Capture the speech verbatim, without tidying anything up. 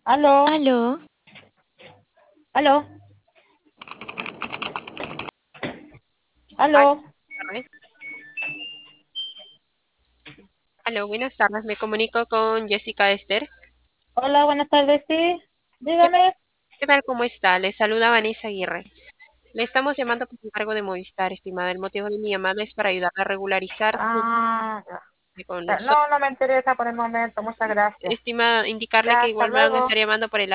Aló, Aló, aló, Aló, aló. buenas tardes. Aló, buenas tardes. Me comunico con Jessica Esther. Hola, buenas tardes, sí. ¿Qué, Dígame. qué tal? ¿Cómo está? Le saluda Vanessa Aguirre. Le estamos llamando por encargo de Movistar, estimada. El motivo de mi llamada es para ayudarla a regularizar su Ah, ya. con Ya, nosotros. no, no me interesa por el momento. Muchas gracias. Estimada, indicarle Ya, que hasta igual van a luego. estar llamando por el